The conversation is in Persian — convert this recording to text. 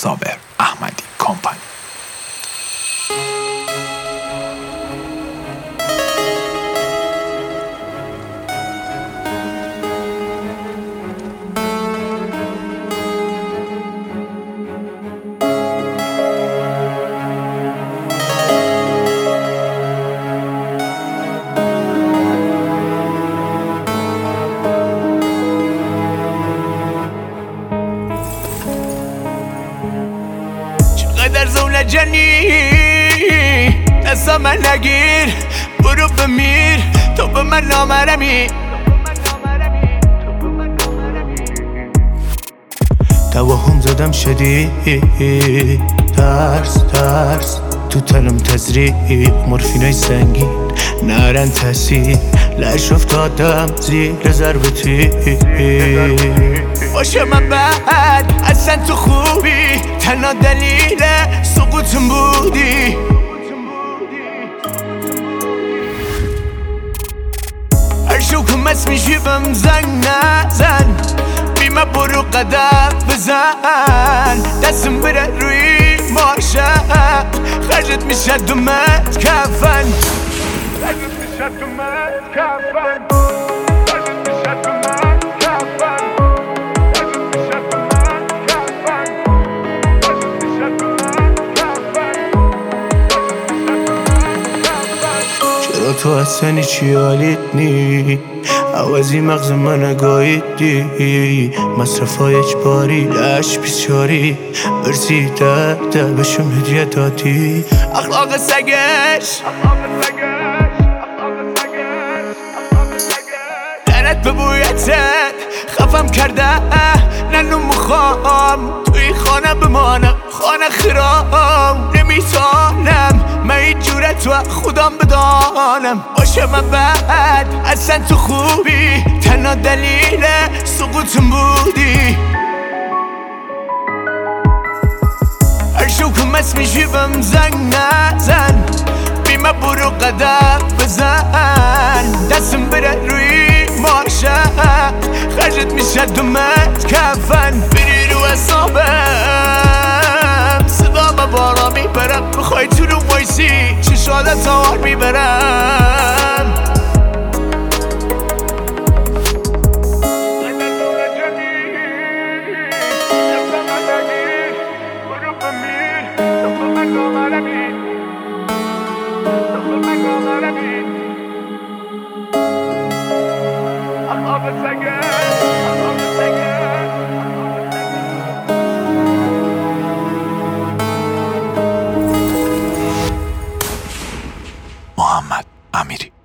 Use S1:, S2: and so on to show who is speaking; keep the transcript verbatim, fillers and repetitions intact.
S1: صابر احمدی کمپانی.
S2: در زول جنی دستا من نگیر، برو بمیر تو به من نامرمی. توهم زدم شدید ترس ترس تو تنم تزریق مورفینای سنگین نرن تاثیر لش افتادم زیر ضرب تیر. باشه من بعد اصلا تو خوبی تنها دلیل سقوطم بودی. هر شو که مس میشی بهم زنگ نزن، بیمه برو قدم بزن، دستم بره روی ماشم خرجت میشه دومت کفن، خرجت میشه دومت کفن، خرجت میشه دومت کفن، خرجت میشه دومت کفن، خرجت میشه دومت کفن. چرا تو اصلا چی حالیت نی؟ عوضی مغز من گاییدی، مصرفای اجباری لش بیچاری برسی ده ده بشم هدیه دادی. اخلاق سگش درت به بویتت خفم کرده، ننو مخوام توی خانه بمانم، خانه خرام نمیتانم من این جورت و خودم بدانم. باشه من بعد اصلا تو خوبی تنها دلیل سقوطم بودی. هر شو که مس میشی بهم زنگ نزن، بیمه برو قدم بزن، دستم بره روی ماشم خرجت میشه دومت کفن. بری رو اصابم صدا به بارا میبرم، بخوای تو رو وایسی چشادت آر میبرم.
S1: محمد امیری.